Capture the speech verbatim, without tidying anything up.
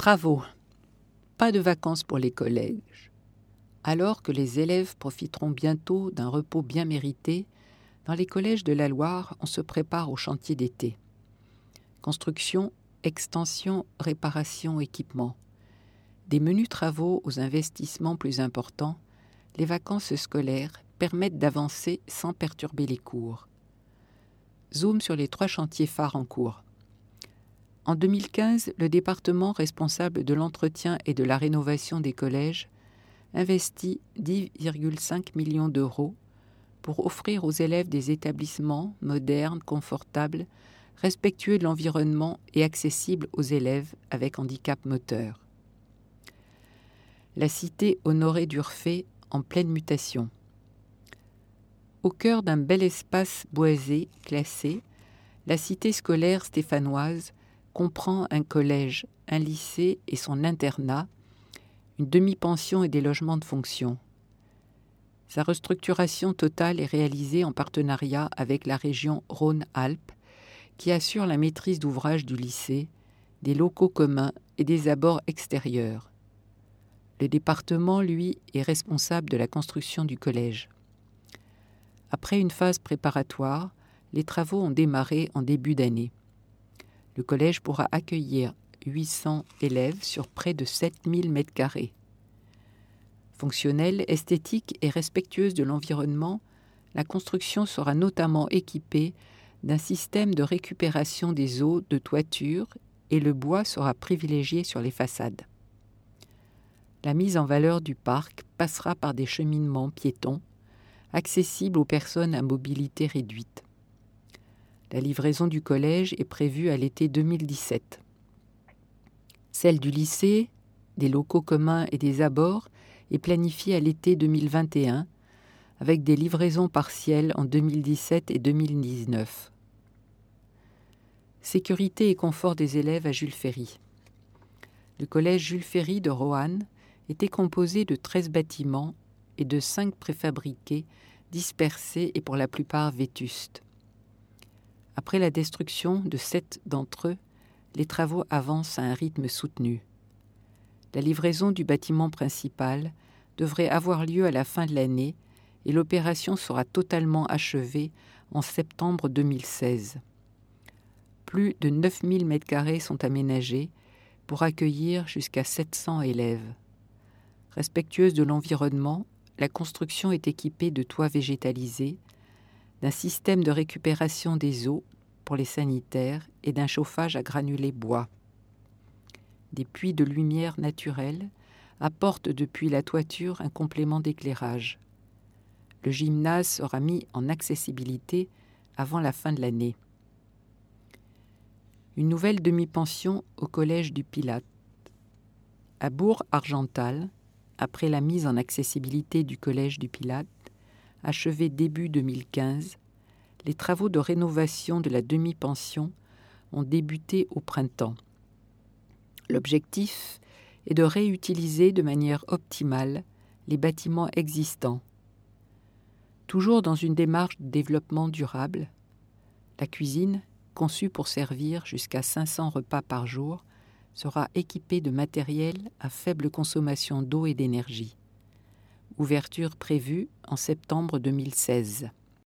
Travaux. Pas de vacances pour les collèges. Alors que les élèves profiteront bientôt d'un repos bien mérité, dans les collèges de la Loire, on se prépare au chantier d'été. Construction, extension, réparation, équipement. Des menus travaux aux investissements plus importants, les vacances scolaires permettent d'avancer sans perturber les cours. Zoom sur les trois chantiers phares en cours. En deux mille quinze, le département responsable de l'entretien et de la rénovation des collèges investit dix virgule cinq millions d'euros pour offrir aux élèves des établissements modernes, confortables, respectueux de l'environnement et accessibles aux élèves avec handicap moteur. La cité Honoré d'Urfé en pleine mutation. Au cœur d'un bel espace boisé, classé, la cité scolaire stéphanoise comprend un collège, un lycée et son internat, une demi-pension et des logements de fonction. Sa restructuration totale est réalisée en partenariat avec la région Rhône-Alpes, qui assure la maîtrise d'ouvrage du lycée, des locaux communs et des abords extérieurs. Le département, lui, est responsable de la construction du collège. Après une phase préparatoire, les travaux ont démarré en début d'année. Le collège pourra accueillir huit cents élèves sur près de sept mille mètres carrés. Fonctionnelle, esthétique et respectueuse de l'environnement, la construction sera notamment équipée d'un système de récupération des eaux de toiture et le bois sera privilégié sur les façades. La mise en valeur du parc passera par des cheminements piétons, accessibles aux personnes à mobilité réduite. La livraison du collège est prévue à l'été deux mille dix-sept. Celle du lycée, des locaux communs et des abords est planifiée à l'été deux mille vingt et un, avec des livraisons partielles en deux mille dix-sept et deux mille dix-neuf. Sécurité et confort des élèves à Jules Ferry. Le collège Jules Ferry de Roanne était composé de treize bâtiments et de cinq préfabriqués dispersés et pour la plupart vétustes. Après la destruction de sept d'entre eux, les travaux avancent à un rythme soutenu. La livraison du bâtiment principal devrait avoir lieu à la fin de l'année et l'opération sera totalement achevée en septembre deux mille seize. Plus de neuf mille mètres carrés sont aménagés pour accueillir jusqu'à sept cents élèves. Respectueuse de l'environnement, la construction est équipée de toits végétalisés, d'un système de récupération des eaux pour les sanitaires et d'un chauffage à granulés bois. Des puits de lumière naturelle apportent depuis la toiture un complément d'éclairage. Le gymnase sera mis en accessibilité avant la fin de l'année. Une nouvelle demi-pension au collège du Pilate. À Bourg-Argental, après la mise en accessibilité du collège du Pilate, achevée début deux mille quinze, les travaux de rénovation de la demi-pension ont débuté au printemps. L'objectif est de réutiliser de manière optimale les bâtiments existants. Toujours dans une démarche de développement durable, la cuisine, conçue pour servir jusqu'à cinq cents repas par jour, sera équipée de matériel à faible consommation d'eau et d'énergie. Ouverture prévue en septembre deux mille seize.